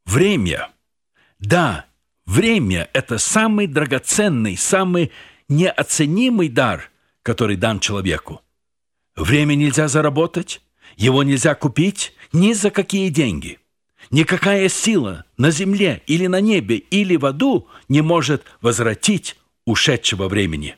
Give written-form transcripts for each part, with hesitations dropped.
Время. Да, время – это самый драгоценный, самый неоценимый дар, который дан человеку. Время нельзя заработать, его нельзя купить ни за какие деньги. Никакая сила на земле или на небе или в аду не может возвратить ушедшего времени.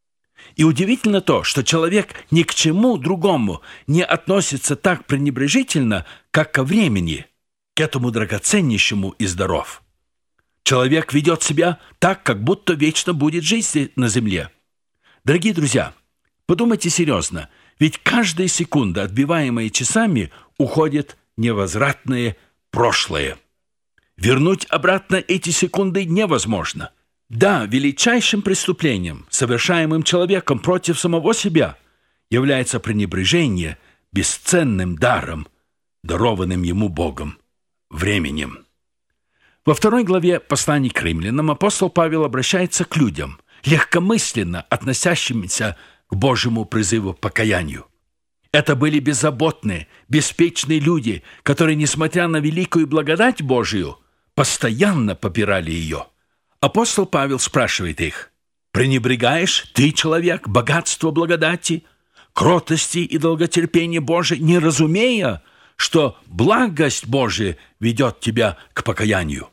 И удивительно то, что человек ни к чему другому не относится так пренебрежительно, как ко времени, к этому драгоценнейшему из даров. Человек ведет себя так, как будто вечно будет жить на земле. Дорогие друзья, подумайте серьезно, ведь каждая секунда, отбиваемая часами, уходит невозвратное прошлое. Вернуть обратно эти секунды невозможно. Да, величайшим преступлением, совершаемым человеком против самого себя, является пренебрежение бесценным даром, дарованным ему Богом, временем. Во 2 главе послания к римлянам апостол Павел обращается к людям, легкомысленно относящимся к Божьему призыву к покаянию. Это были беззаботные, беспечные люди, которые, несмотря на великую благодать Божию, постоянно попирали ее. Апостол Павел спрашивает их: «Пренебрегаешь ты, человек, богатство благодати, кротости и долготерпения Божия, не разумея, что благость Божия ведет тебя к покаянию?»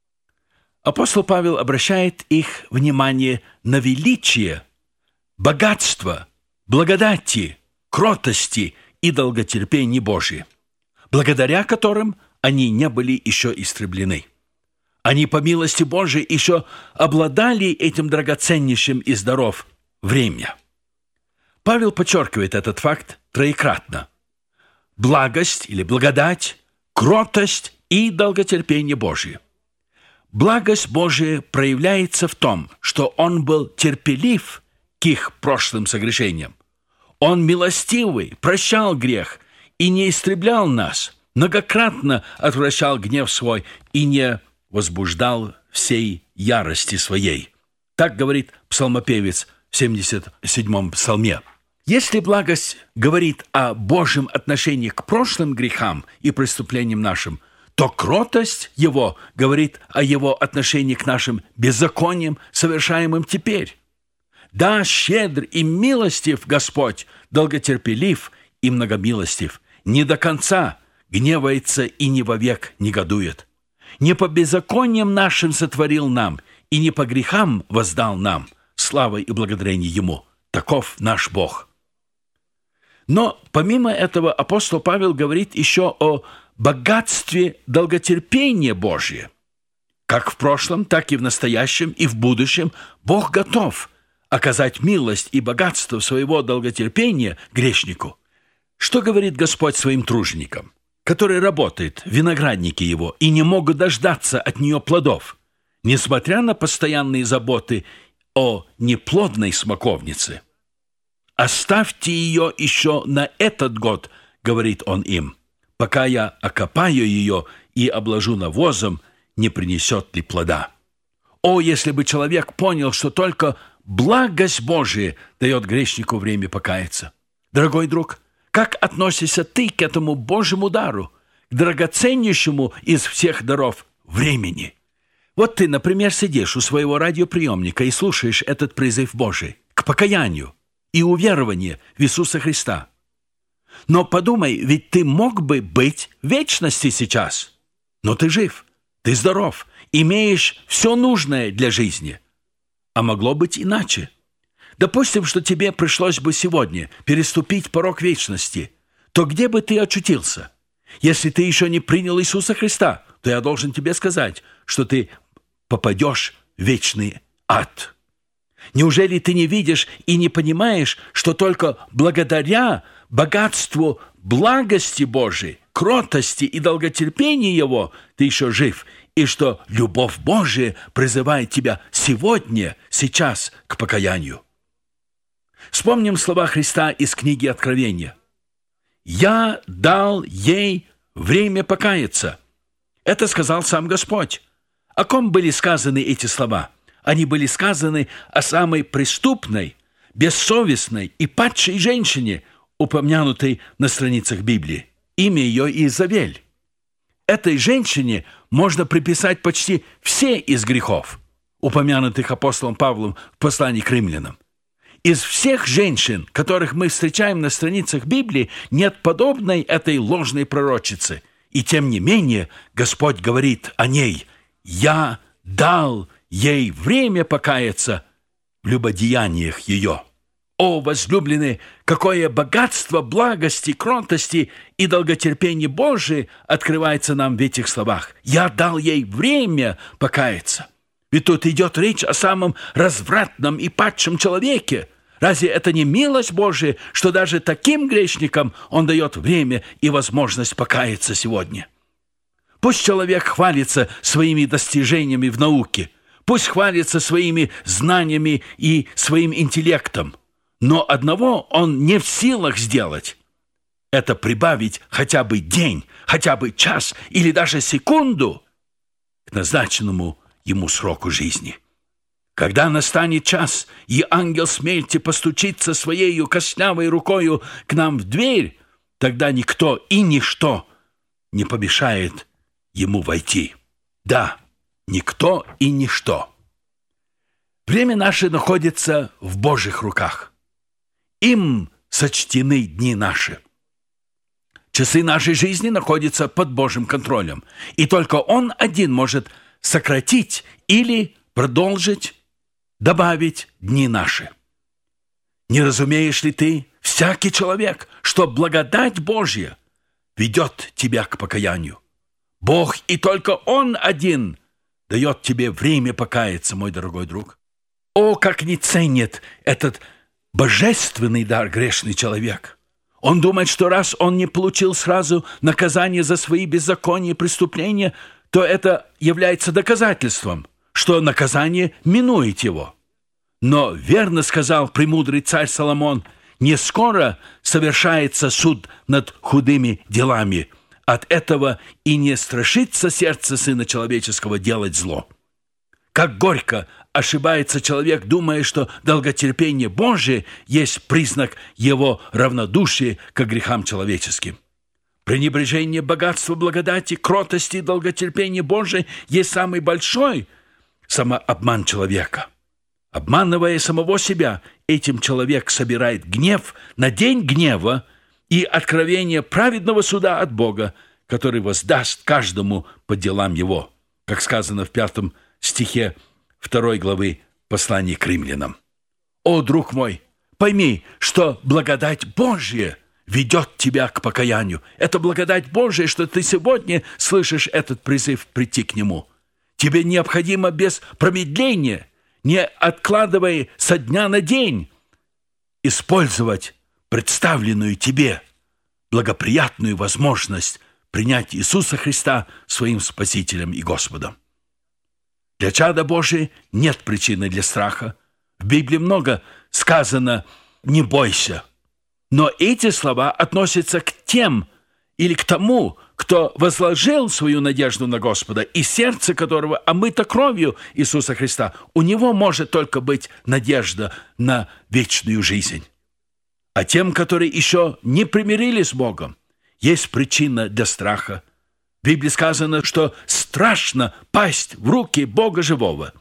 Апостол Павел обращает их внимание на величие, богатство, благодати, кротости и долготерпения Божия, благодаря которым они не были еще истреблены. Они, по милости Божией, еще обладали этим драгоценнейшим из даров – время. Павел подчеркивает этот факт троекратно. Благость или благодать, кротость и долготерпение Божие. Благость Божия проявляется в том, что Он был терпелив к их прошлым согрешениям. Он милостивый, прощал грех и не истреблял нас, многократно отвращал гнев свой и не возбуждал всей ярости своей. Так говорит псалмопевец в 77-м псалме. Если благость говорит о Божьем отношении к прошлым грехам и преступлениям нашим, то кротость Его говорит о Его отношении к нашим беззакониям, совершаемым теперь. Да, щедр и милостив Господь, долготерпелив и многомилостив, не до конца гневается и не вовек негодует. Не по беззакониям нашим сотворил нам, и не по грехам воздал нам, слава и благодарение Ему. Таков наш Бог. Но помимо этого апостол Павел говорит еще о богатстве долготерпения Божия. Как в прошлом, так и в настоящем и в будущем Бог готов оказать милость и богатство своего долготерпения грешнику. Что говорит Господь своим труженикам, которые работают в винограднике Его и не могут дождаться от нее плодов, несмотря на постоянные заботы о неплодной смоковнице? «Оставьте ее еще на этот год, — говорит он им, — пока я окопаю ее и обложу навозом, не принесет ли плода». О, если бы человек понял, что только благость Божия дает грешнику время покаяться! Дорогой друг, как относишься ты к этому Божьему дару, к драгоценнейшему из всех даров времени? Вот ты, например, сидишь у своего радиоприемника и слушаешь этот призыв Божий к покаянию и уверованию в Иисуса Христа. Но подумай, ведь ты мог бы быть в вечности сейчас. Но ты жив, ты здоров, имеешь все нужное для жизни. А могло быть иначе. Допустим, что тебе пришлось бы сегодня переступить порог вечности, то где бы ты очутился? Если ты еще не принял Иисуса Христа, то я должен тебе сказать, что ты попадешь в вечный ад. Неужели ты не видишь и не понимаешь, что только благодаря богатству благости Божией, кротости и долготерпению Его ты еще жив, и что любовь Божия призывает тебя сегодня, сейчас к покаянию? Вспомним слова Христа из книги Откровения. «Я дал ей время покаяться». Это сказал сам Господь. О ком были сказаны эти слова? Они были сказаны о самой преступной, бессовестной и падшей женщине, упомянутой на страницах Библии. Имя ее Иезавель. Этой женщине можно приписать почти все из грехов, упомянутых апостолом Павлом в послании к римлянам. Из всех женщин, которых мы встречаем на страницах Библии, нет подобной этой ложной пророчицы. И тем не менее Господь говорит о ней: «Я дал ей время покаяться в любодеяниях ее». О, возлюбленные, какое богатство благости, кротости и долготерпения Божие открывается нам в этих словах. «Я дал ей время покаяться». Ведь тут идет речь о самом развратном и падшем человеке. Разве это не милость Божия, что даже таким грешникам Он дает время и возможность покаяться сегодня? Пусть человек хвалится своими достижениями в науке, пусть хвалится своими знаниями и своим интеллектом, но одного он не в силах сделать – это прибавить хотя бы день, хотя бы час или даже секунду к назначенному ему сроку жизни. Когда настанет час, и ангел смерти постучится своею костлявой рукою к нам в дверь, тогда никто и ничто не помешает ему войти. Да, никто и ничто. Время наше находится в Божьих руках. Им сочтены дни наши. Часы нашей жизни находятся под Божьим контролем, и только Он один может сократить или продолжить, добавить дни наши. Не разумеешь ли ты, всякий человек, что благодать Божья ведет тебя к покаянию? Бог и только Он один дает тебе время покаяться, мой дорогой друг. О, как не ценит этот божественный дар грешный человек! Он думает, что раз он не получил сразу наказание за свои беззакония и преступления, то это является доказательством, что наказание минует его. Но верно сказал премудрый царь Соломон: не скоро совершается суд над худыми делами, от этого и не страшится сердце Сына Человеческого делать зло. Как горько ошибается человек, думая, что долготерпение Божие есть признак его равнодушия к грехам человеческим. Пренебрежение богатства благодати, кротости и долготерпения Божие есть самый большой самообман человека. Обманывая самого себя, этим человек собирает гнев на день гнева и откровение праведного суда от Бога, который воздаст каждому по делам его, как сказано в 5 стихе 2 главы послания к римлянам. О, друг мой, пойми, что благодать Божья ведет тебя к покаянию. Это благодать Божия, что ты сегодня слышишь этот призыв прийти к Нему. Тебе необходимо без промедления, не откладывая со дня на день, использовать представленную тебе благоприятную возможность принять Иисуса Христа своим Спасителем и Господом. Для чада Божия нет причины для страха. В Библии много сказано «не бойся». Но эти слова относятся к тем или к тому, кто возложил свою надежду на Господа, и сердце которого омыто кровью Иисуса Христа. У него может только быть надежда на вечную жизнь. А тем, которые еще не примирились с Богом, есть причина для страха. В Библии сказано, что страшно пасть в руки Бога живого.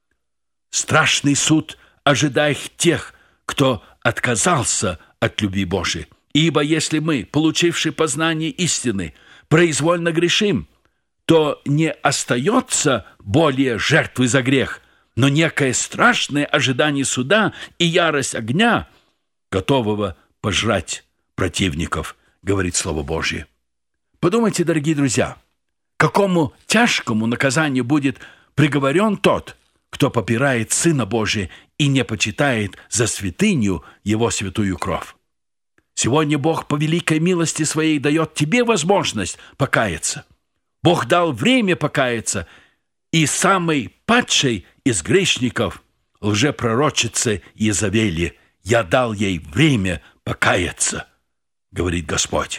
Страшный суд ожидает тех, кто отказался от любви Божией. Ибо если мы, получивши познание истины, произвольно грешим, то не остается более жертвы за грех, но некое страшное ожидание суда и ярость огня, готового пожрать противников, говорит Слово Божье. Подумайте, дорогие друзья, к какому тяжкому наказанию будет приговорен тот, кто попирает Сына Божия и не почитает за святыню Его святую кровь. Сегодня Бог по великой милости Своей дает тебе возможность покаяться. Бог дал время покаяться, и самой падшей из грешников, лжепророчице Иезавели, я дал ей время покаяться, говорит Господь.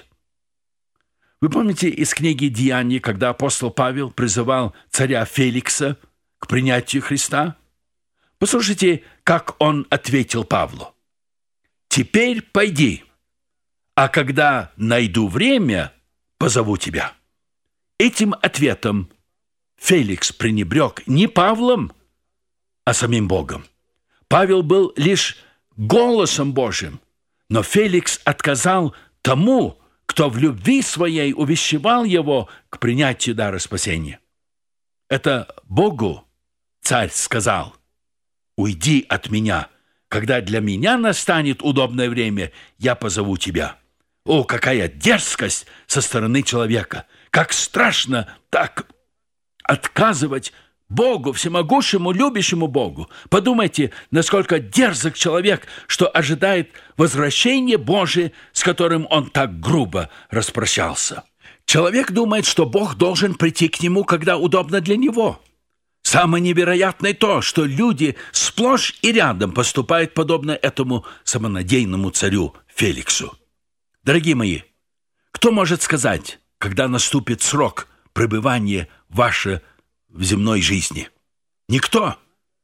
Вы помните из книги «Деяний», когда апостол Павел призывал царя Феликса к принятию Христа? Послушайте, как он ответил Павлу. «Теперь пойди, а когда найду время, позову тебя». Этим ответом Феликс пренебрег не Павлом, а самим Богом. Павел был лишь голосом Божьим, но Феликс отказал тому, кто в любви своей увещевал его к принятию дара спасения. Это Богу царь сказал: «Уйди от меня, когда для меня настанет удобное время, я позову тебя». О, какая дерзкость со стороны человека! Как страшно так отказывать Богу, всемогущему, любящему Богу. Подумайте, насколько дерзок человек, что ожидает возвращения Божия, с которым он так грубо распрощался. Человек думает, что Бог должен прийти к нему, когда удобно для него. Самое невероятное то, что люди сплошь и рядом поступают подобно этому самонадеянному царю Феликсу. Дорогие мои, кто может сказать, когда наступит срок пребывания ваше в земной жизни? Никто.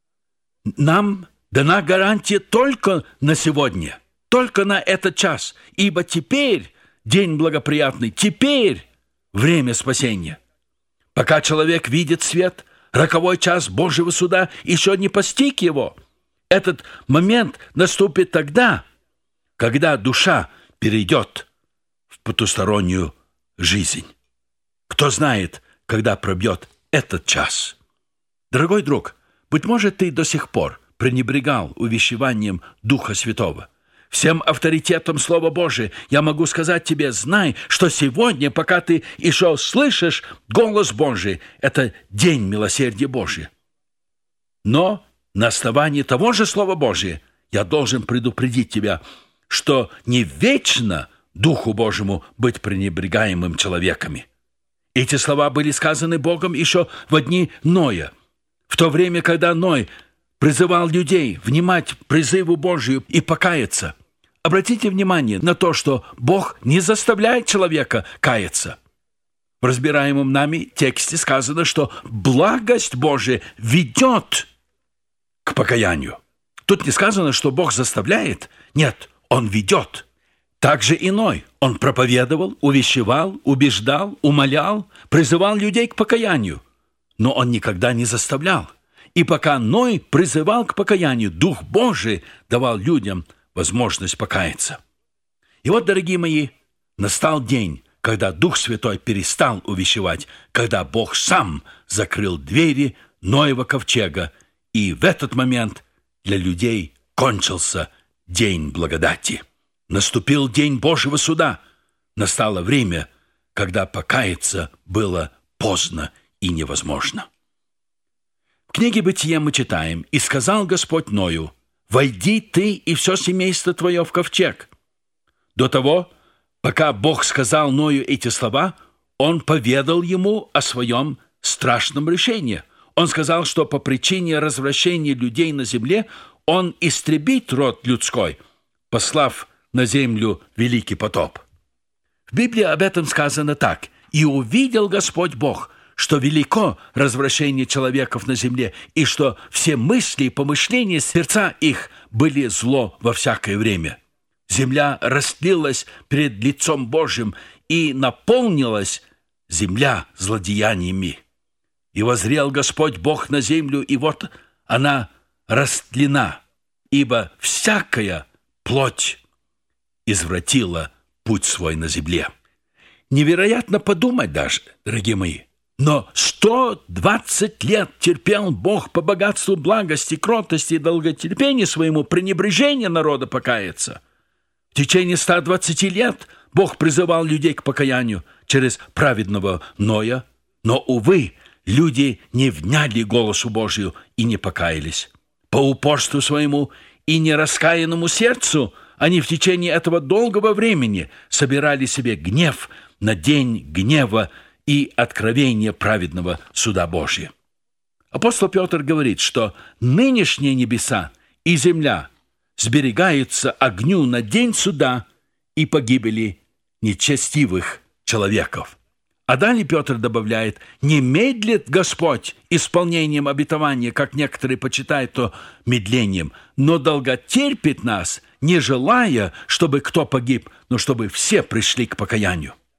Нам дана гарантия только на сегодня, только на этот час, ибо теперь день благоприятный, теперь время спасения. Пока человек видит свет, роковой час Божьего суда еще не постиг его. Этот момент наступит тогда, когда душа перейдет в потустороннюю жизнь. Кто знает, когда пробьет этот час? Дорогой друг, быть может, ты до сих пор пренебрегал увещеванием Духа Святого. Всем авторитетом Слова Божия я могу сказать тебе: знай, что сегодня, пока ты еще слышишь голос Божий, это день милосердия Божия. Но на основании того же Слова Божия я должен предупредить тебя, что не вечно Духу Божьему быть пренебрегаемым человеками. Эти слова были сказаны Богом еще в дни Ноя, в то время, когда Ной призывал людей внимать призыву Божию и покаяться. Обратите внимание на то, что Бог не заставляет человека каяться. В разбираемом нами тексте сказано, что благость Божия ведет к покаянию. Тут не сказано, что Бог заставляет. Нет, Он ведет. Так же и Ной. Он проповедовал, увещевал, убеждал, умолял, призывал людей к покаянию. Но он никогда не заставлял. И пока Ной призывал к покаянию, Дух Божий давал людям возможность покаяться. И вот, дорогие мои, настал день, когда Дух Святой перестал увещевать, когда Бог сам закрыл двери Ноева ковчега, и в этот момент для людей кончился день благодати. Наступил день Божьего суда. Настало время, когда покаяться было поздно и невозможно. В книге «Бытие» мы читаем: «И сказал Господь Ною: войди ты и все семейство твое в ковчег». До того, пока Бог сказал Ною эти слова, Он поведал ему о своем страшном решении. Он сказал, что по причине развращения людей на земле Он истребит род людской, послав на землю великий потоп. В Библии об этом сказано так: «И увидел Господь Бог, что велико развращение человеков на земле, и что все мысли и помышления сердца их были зло во всякое время. Земля растлилась перед лицом Божьим, и наполнилась земля злодеяниями. И воззрел Господь Бог на землю, и вот она растлена, ибо всякая плоть извратила путь свой на земле». Невероятно подумать даже, дорогие мои. Но 120 лет терпел Бог по богатству благости, кротости и долготерпению своему пренебрежение народа покаяться. В течение 120 лет Бог призывал людей к покаянию через праведного Ноя, но, увы, люди не вняли голосу Божию и не покаялись. По упорству своему и нераскаянному сердцу они в течение этого долгого времени собирали себе гнев на день гнева и откровения праведного суда Божия. Апостол Петр говорит, что нынешние небеса и земля сберегаются огню на день суда и погибели нечестивых человеков. А далее Петр добавляет: «Не медлит Господь исполнением обетования, как некоторые почитают то медлением, но долготерпит нас, не желая, чтобы кто погиб, но чтобы все пришли к покаянию».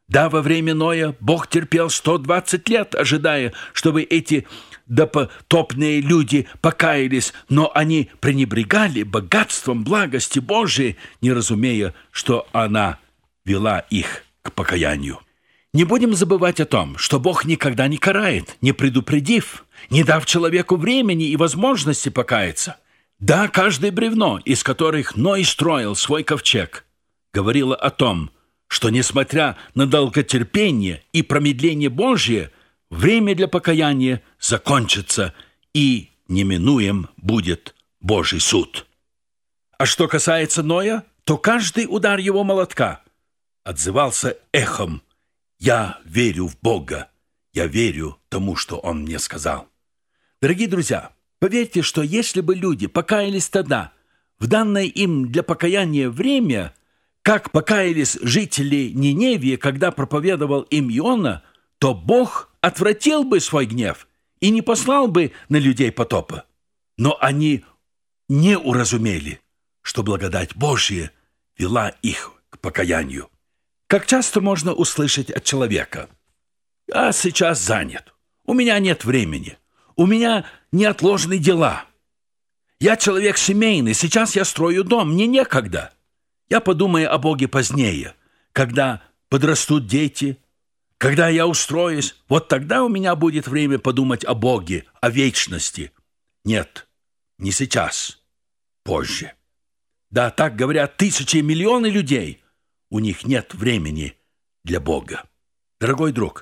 Да, во время Ноя Бог терпел 120 лет, ожидая, чтобы эти допотопные люди покаялись, но они пренебрегали богатством благости Божией, не разумея, что она вела их к покаянию. Не будем забывать о том, что Бог никогда не карает, не предупредив, не дав человеку времени и возможности покаяться. Да, каждое бревно, из которых Ной строил свой ковчег, говорило о том, что, несмотря на долготерпение и промедление Божье, время для покаяния закончится, и неминуем будет Божий суд. А что касается Ноя, то каждый удар его молотка отзывался эхом: «Я верю в Бога, я верю тому, что Он мне сказал». Дорогие друзья, поверьте, что если бы люди покаялись тогда, в данное им для покаяния время, как покаялись жители Ниневии, когда проповедовал им Иона, то Бог отвратил бы свой гнев и не послал бы на людей потопа. Но они не уразумели, что благодать Божья вела их к покаянию. Как часто можно услышать от человека: «Я сейчас занят, у меня нет времени, у меня неотложные дела. Я человек семейный, сейчас я строю дом, мне некогда. Я подумаю о Боге позднее, когда подрастут дети, когда я устроюсь, вот тогда у меня будет время подумать о Боге, о вечности». Нет, не сейчас, позже. Да, так говорят тысячи и миллионы людей. У них нет времени для Бога. Дорогой друг,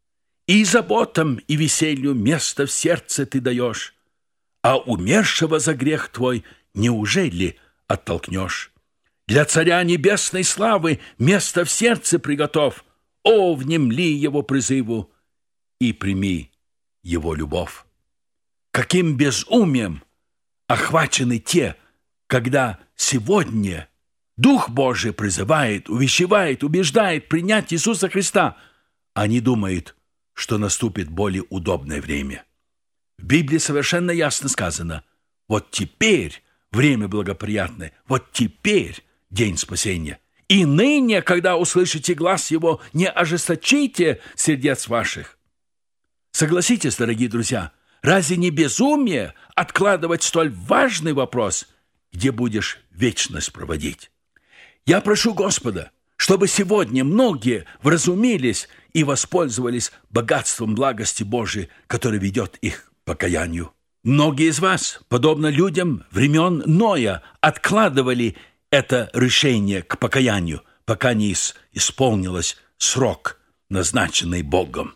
и заботам, и веселью место в сердце ты даешь, а умершего за грех твой неужели оттолкнешь? Для Царя Небесной славы место в сердце приготовь, о, внемли его призыву и прими его любовь. Каким безумием охвачены те, когда сегодня Дух Божий призывает, увещевает, убеждает принять Иисуса Христа. Они думают, что наступит более удобное время. В Библии совершенно ясно сказано: вот теперь время благоприятное, вот теперь день спасения. И ныне, когда услышите глас Его, не ожесточите сердец ваших. Согласитесь, дорогие друзья, разве не безумие откладывать столь важный вопрос, где будешь вечность проводить? Я прошу Господа, чтобы сегодня многие вразумились и воспользовались богатством благости Божией, который ведет их к покаянию. Многие из вас, подобно людям времен Ноя, откладывали это решение к покаянию, пока не исполнилось срок, назначенный Богом.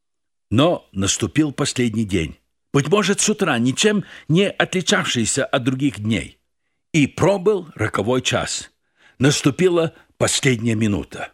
Но наступил последний день, быть может, с утра, ничем не отличавшийся от других дней, и пробыл роковой час. Наступила последняя минута,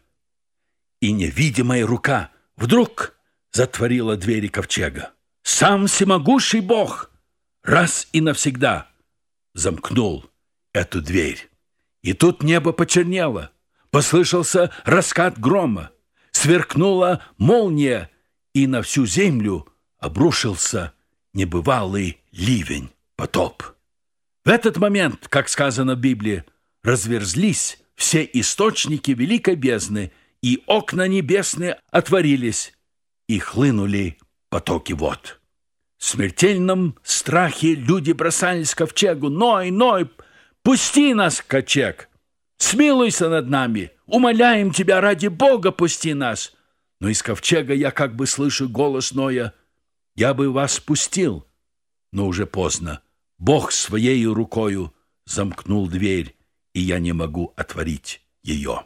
и невидимая рука вдруг затворила двери ковчега. Сам всемогущий Бог раз и навсегда замкнул эту дверь. И тут небо почернело, послышался раскат грома, сверкнула молния, и на всю землю обрушился небывалый ливень, потоп. В этот момент, как сказано в Библии, разверзлись все источники великой бездны, и окна небесные отворились, и хлынули потоки вод. В смертельном страхе люди бросались к ковчегу: «Ной, Ной, пусти нас в ковчег! Смилуйся над нами! Умоляем тебя, ради Бога, пусти нас!» Но из ковчега я как бы слышу голос Ноя: «Я бы вас спустил, но уже поздно. Бог своей рукою замкнул дверь, и я не могу отворить ее».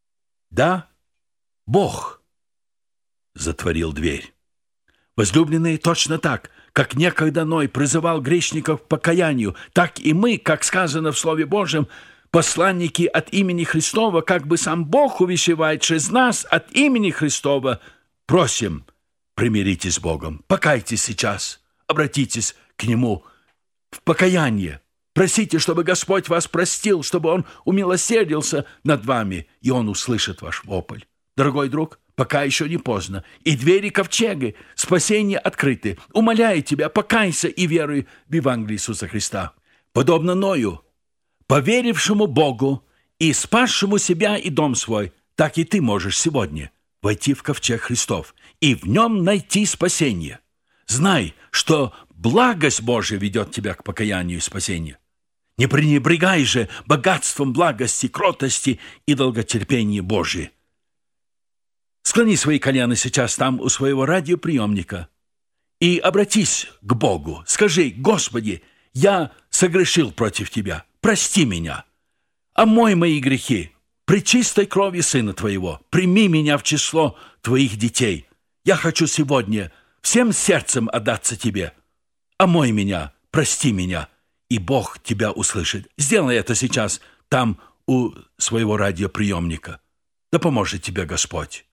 Да, Бог затворил дверь. Возлюбленные, точно так, как некогда Ной призывал грешников к покаянию, так и мы, как сказано в Слове Божьем, посланники от имени Христова, как бы сам Бог увещевает через нас от имени Христова, просим: примиритесь с Богом, покайтесь сейчас, обратитесь к Нему в покаяние. Просите, чтобы Господь вас простил, чтобы Он умилосердился над вами, и Он услышит ваш вопль. Дорогой друг, пока еще не поздно, и двери ковчега спасения открыты. Умоляю тебя, покайся и веруй в Евангелие Иисуса Христа. Подобно Ною, поверившему Богу и спасшему себя и дом свой, так и ты можешь сегодня войти в ковчег Христов и в нем найти спасение. Знай, что благость Божия ведет тебя к покаянию и спасению. Не пренебрегай же богатством благости, кротости и долготерпения Божия. Склони свои колени сейчас там у своего радиоприемника и обратись к Богу. Скажи: «Господи, я согрешил против Тебя, прости меня, омой мои грехи при чистой крови Сына Твоего, прими меня в число Твоих детей. Я хочу сегодня всем сердцем отдаться Тебе. Омой меня, прости меня, и Бог Тебя услышит». Сделай это сейчас там у своего радиоприемника. Да поможет тебе Господь.